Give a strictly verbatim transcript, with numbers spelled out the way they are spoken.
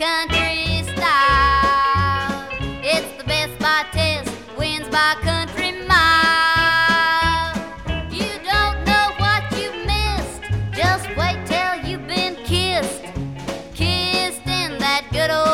country style. It's the best by test, wins by country mile. You don't know what you missed, just wait till you've been kissed, kissed in that good old